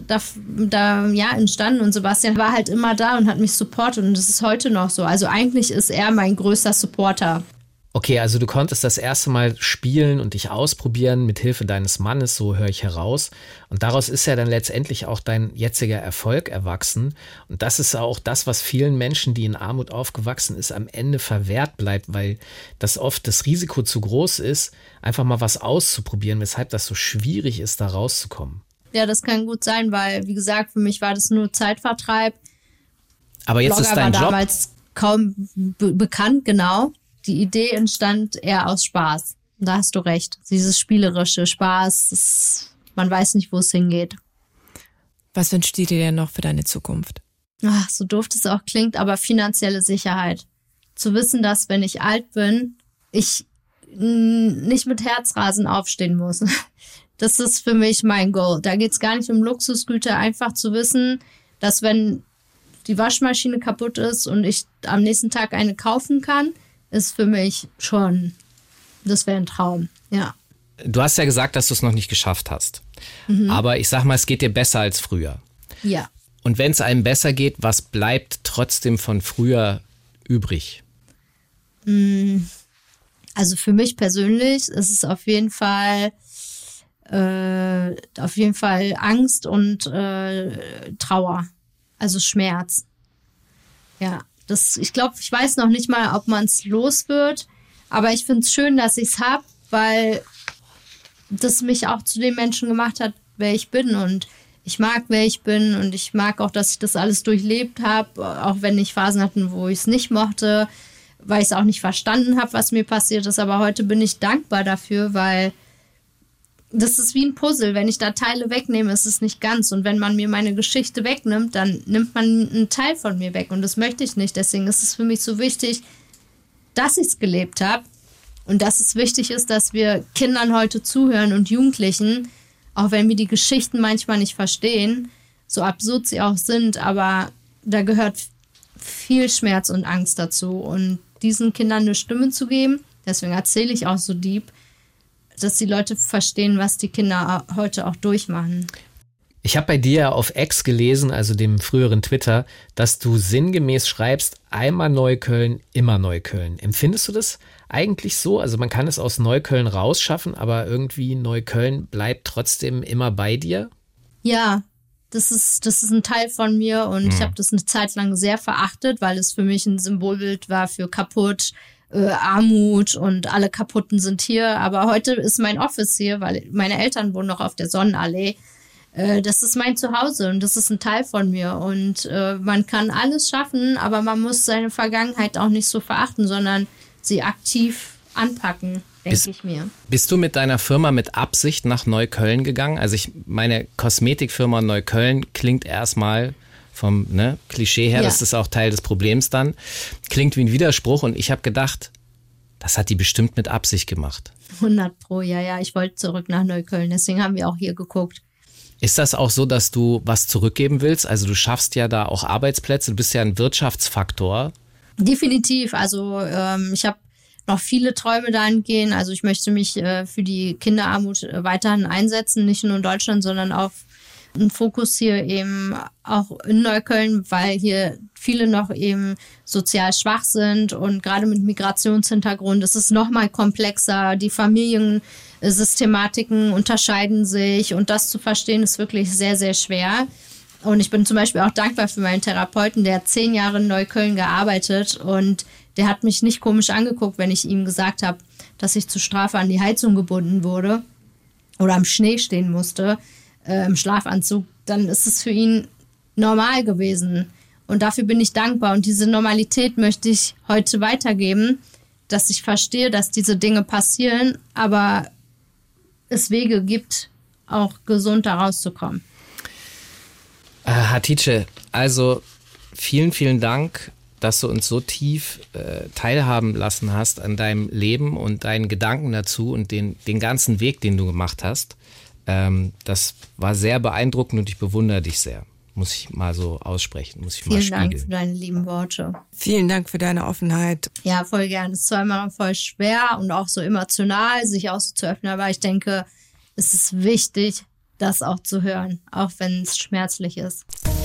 da entstanden. Und Sebastian war halt immer da und hat mich supportet. Und das ist heute noch so. Also eigentlich ist er mein größter Supporter. Okay, also du konntest das erste Mal spielen und dich ausprobieren mit Hilfe deines Mannes, so höre ich heraus. Und daraus ist ja dann letztendlich auch dein jetziger Erfolg erwachsen. Und das ist auch das, was vielen Menschen, die in Armut aufgewachsen ist, am Ende verwehrt bleibt, weil das oft das Risiko zu groß ist, einfach mal was auszuprobieren, weshalb das so schwierig ist, da rauszukommen. Ja, das kann gut sein, weil, wie gesagt, für mich war das nur Zeitvertreib. Aber jetzt Blogger ist dein war Job damals kaum bekannt, genau. Die Idee entstand eher aus Spaß. Da hast du recht. Dieses spielerische Spaß, man weiß nicht, wo es hingeht. Was wünschst du dir denn noch für deine Zukunft? Ach, so doof das auch klingt, aber finanzielle Sicherheit. Zu wissen, dass wenn ich alt bin, ich nicht mit Herzrasen aufstehen muss. Das ist für mich mein Goal. Da geht es gar nicht um Luxusgüter, einfach zu wissen, dass wenn die Waschmaschine kaputt ist und ich am nächsten Tag eine kaufen kann, ist für mich schon, das wäre ein Traum, ja. Du hast ja gesagt, dass du es noch nicht geschafft hast. Aber ich sag mal, es geht dir besser als früher. Ja. Und wenn es einem besser geht, was bleibt trotzdem von früher übrig? Also für mich persönlich ist es auf jeden Fall Angst und Trauer, also Schmerz. Ja, ich glaube, ich weiß noch nicht mal, ob man es los wird, aber ich finde es schön, dass ich es habe, weil das mich auch zu dem Menschen gemacht hat, wer ich bin, und ich mag, wer ich bin, und ich mag auch, dass ich das alles durchlebt habe, auch wenn ich Phasen hatte, wo ich es nicht mochte, weil ich es auch nicht verstanden habe, was mir passiert ist, aber heute bin ich dankbar dafür, weil das ist wie ein Puzzle. Wenn ich da Teile wegnehme, ist es nicht ganz. Und wenn man mir meine Geschichte wegnimmt, dann nimmt man einen Teil von mir weg. Und das möchte ich nicht. Deswegen ist es für mich so wichtig, dass ich es gelebt habe. Und dass es wichtig ist, dass wir Kindern heute zuhören und Jugendlichen, auch wenn wir die Geschichten manchmal nicht verstehen, so absurd sie auch sind. Aber da gehört viel Schmerz und Angst dazu. Und diesen Kindern eine Stimme zu geben, deswegen erzähle ich auch so deep, dass die Leute verstehen, was die Kinder heute auch durchmachen. Ich habe bei dir auf X gelesen, also dem früheren Twitter, dass du sinngemäß schreibst, einmal Neukölln, immer Neukölln. Empfindest du das eigentlich so? Also man kann es aus Neukölln rausschaffen, aber irgendwie Neukölln bleibt trotzdem immer bei dir? Ja, das ist ein Teil von mir, und ich habe das eine Zeit lang sehr verachtet, weil es für mich ein Symbolbild war für kaputt, Armut, und alle Kaputten sind hier. Aber heute ist mein Office hier, weil meine Eltern wohnen noch auf der Sonnenallee. Das ist mein Zuhause und das ist ein Teil von mir. Und man kann alles schaffen, aber man muss seine Vergangenheit auch nicht so verachten, sondern sie aktiv anpacken, denke ich mir. Bist du mit deiner Firma mit Absicht nach Neukölln gegangen? Also meine Kosmetikfirma Neukölln klingt erstmal vom Klischee her, das ist auch Teil des Problems dann, klingt wie ein Widerspruch, und ich habe gedacht, das hat die bestimmt mit Absicht gemacht. 100%, ja, ich wollte zurück nach Neukölln, deswegen haben wir auch hier geguckt. Ist das auch so, dass du was zurückgeben willst? Also du schaffst ja da auch Arbeitsplätze, du bist ja ein Wirtschaftsfaktor. Definitiv, also ich habe noch viele Träume dahingehend, also ich möchte mich für die Kinderarmut weiterhin einsetzen, nicht nur in Deutschland, sondern auch ein Fokus hier eben auch in Neukölln, weil hier viele noch eben sozial schwach sind, und gerade mit Migrationshintergrund ist es noch mal komplexer. Die Familiensystematiken unterscheiden sich, und das zu verstehen ist wirklich sehr, sehr schwer. Und ich bin zum Beispiel auch dankbar für meinen Therapeuten, der hat 10 Jahre in Neukölln gearbeitet, und der hat mich nicht komisch angeguckt, wenn ich ihm gesagt habe, dass ich zur Strafe an die Heizung gebunden wurde oder am Schnee stehen musste, im Schlafanzug. Dann ist es für ihn normal gewesen. Und dafür bin ich dankbar. Und diese Normalität möchte ich heute weitergeben, dass ich verstehe, dass diese Dinge passieren, aber es Wege gibt, auch gesund da rauszukommen. Hatice, also vielen, vielen Dank, dass du uns so tief teilhaben lassen hast an deinem Leben und deinen Gedanken dazu und den ganzen Weg, den du gemacht hast. Das war sehr beeindruckend und ich bewundere dich sehr. Muss ich mal so aussprechen, muss ich mal spiegeln. Vielen Dank für deine lieben Worte. Vielen Dank für deine Offenheit. Ja, voll gern. Es ist zwar immer voll schwer und auch so emotional, sich auch so zu öffnen, aber ich denke, es ist wichtig, das auch zu hören, auch wenn es schmerzlich ist.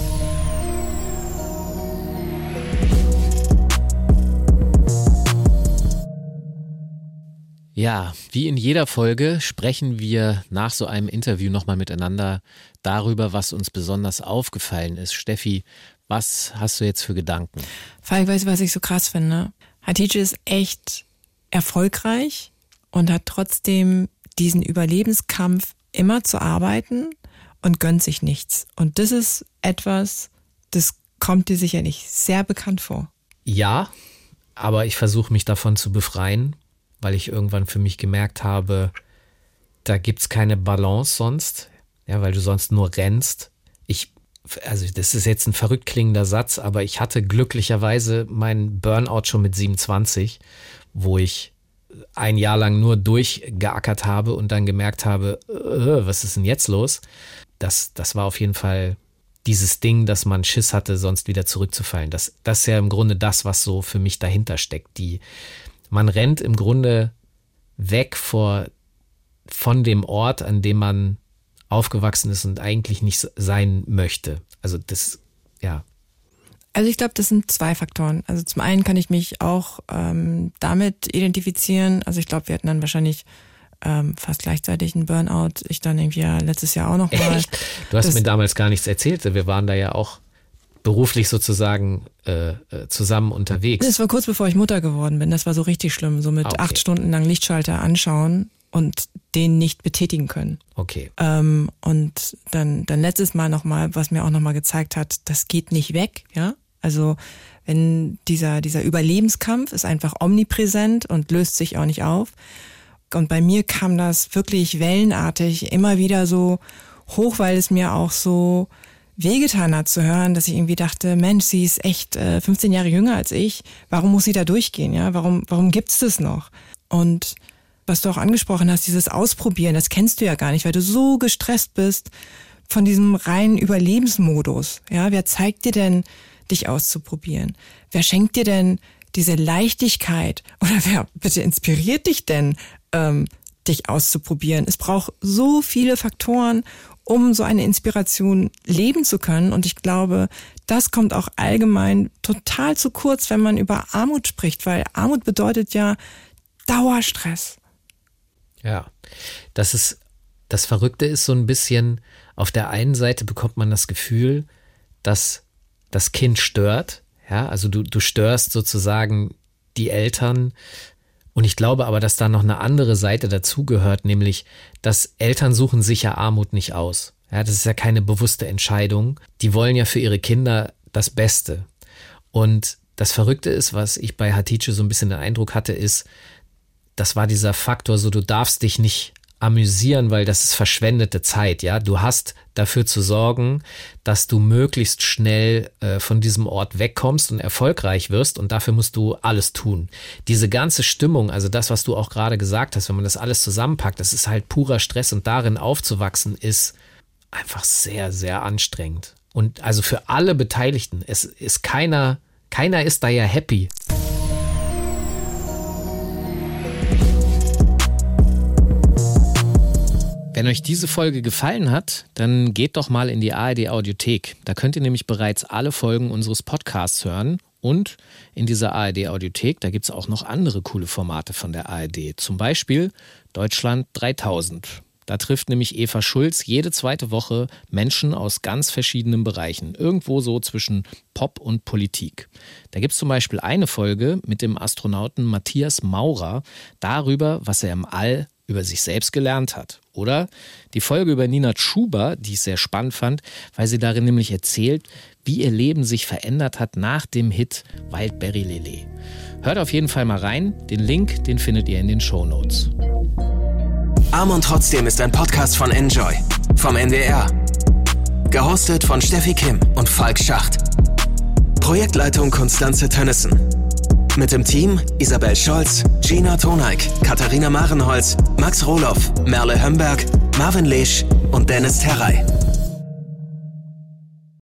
Ja, wie in jeder Folge sprechen wir nach so einem Interview nochmal miteinander darüber, was uns besonders aufgefallen ist. Steffi, was hast du jetzt für Gedanken? Falk, weißt du, was ich so krass finde? Hatice ist echt erfolgreich und hat trotzdem diesen Überlebenskampf, immer zu arbeiten, und gönnt sich nichts. Und das ist etwas, das kommt dir sicherlich sehr bekannt vor. Ja, aber ich versuche mich davon zu befreien, weil ich irgendwann für mich gemerkt habe, da gibt's keine Balance sonst, ja, weil du sonst nur rennst. Also das ist jetzt ein verrückt klingender Satz, aber ich hatte glücklicherweise meinen Burnout schon mit 27, wo ich ein Jahr lang nur durchgeackert habe und dann gemerkt habe, was ist denn jetzt los? Das war auf jeden Fall dieses Ding, dass man Schiss hatte, sonst wieder zurückzufallen. Das ist ja im Grunde das, was so für mich dahinter steckt. Man rennt im Grunde weg von dem Ort, an dem man aufgewachsen ist und eigentlich nicht sein möchte. Also das, ja. Also ich glaube, das sind 2 Faktoren. Also zum einen kann ich mich auch damit identifizieren. Also ich glaube, wir hatten dann wahrscheinlich fast gleichzeitig einen Burnout. Ich dann irgendwie letztes Jahr auch noch mal. Echt? Du hast mir damals gar nichts erzählt. Wir waren da ja auch beruflich sozusagen zusammen unterwegs. Das war kurz bevor ich Mutter geworden bin. Das war so richtig schlimm. So mit 8 Stunden lang Lichtschalter anschauen und den nicht betätigen können. Okay. Und dann letztes Mal nochmal, was mir auch nochmal gezeigt hat, das geht nicht weg, ja. Also wenn dieser Überlebenskampf ist einfach omnipräsent und löst sich auch nicht auf. Und bei mir kam das wirklich wellenartig immer wieder so hoch, weil es mir auch so wehgetan hat zu hören, dass ich irgendwie dachte, Mensch, sie ist echt 15 Jahre jünger als ich. Warum muss sie da durchgehen? Ja, warum gibt's das noch? Und was du auch angesprochen hast, dieses Ausprobieren, das kennst du ja gar nicht, weil du so gestresst bist von diesem reinen Überlebensmodus. Ja, wer zeigt dir denn, dich auszuprobieren? Wer schenkt dir denn diese Leichtigkeit? Oder wer bitte inspiriert dich denn, dich auszuprobieren? Es braucht so viele Faktoren, um so eine Inspiration leben zu können. Und ich glaube, das kommt auch allgemein total zu kurz, wenn man über Armut spricht, weil Armut bedeutet ja Dauerstress. Ja, das Verrückte ist so ein bisschen, auf der einen Seite bekommt man das Gefühl, dass das Kind stört. Ja, also du störst sozusagen die Eltern. Und ich glaube aber, dass da noch eine andere Seite dazugehört, nämlich, dass Eltern suchen sich ja Armut nicht aus. Ja, das ist ja keine bewusste Entscheidung. Die wollen ja für ihre Kinder das Beste. Und das Verrückte ist, was ich bei Hatice so ein bisschen den Eindruck hatte, ist, das war dieser Faktor, so du darfst dich nicht amüsieren, weil das ist verschwendete Zeit, ja. Du hast dafür zu sorgen, dass du möglichst schnell von diesem Ort wegkommst und erfolgreich wirst und dafür musst du alles tun. Diese ganze Stimmung, also das, was du auch gerade gesagt hast, wenn man das alles zusammenpackt, das ist halt purer Stress und darin aufzuwachsen ist einfach sehr, sehr anstrengend. Und also für alle Beteiligten, es ist keiner ist da ja happy. Wenn euch diese Folge gefallen hat, dann geht doch mal in die ARD Audiothek. Da könnt ihr nämlich bereits alle Folgen unseres Podcasts hören. Und in dieser ARD Audiothek, da gibt es auch noch andere coole Formate von der ARD. Zum Beispiel Deutschland 3000. Da trifft nämlich Eva Schulz jede 2. Woche Menschen aus ganz verschiedenen Bereichen. Irgendwo so zwischen Pop und Politik. Da gibt es zum Beispiel eine Folge mit dem Astronauten Matthias Maurer darüber, was er im All über sich selbst gelernt hat. Oder die Folge über Nina Chuba, die ich sehr spannend fand, weil sie darin nämlich erzählt, wie ihr Leben sich verändert hat nach dem Hit Wildberry Lele. Hört auf jeden Fall mal rein. Den Link, den findet ihr in den Shownotes. Arm und Trotzdem ist ein Podcast von Enjoy, vom NDR. Gehostet von Steffi Kim und Falk Schacht. Projektleitung Konstanze Tönnissen. Mit dem Team Isabel Scholz, Gina Toneik, Katharina Marenholz, Max Rohloff, Merle Hömberg, Marvin Lesch und Dennis Terrey.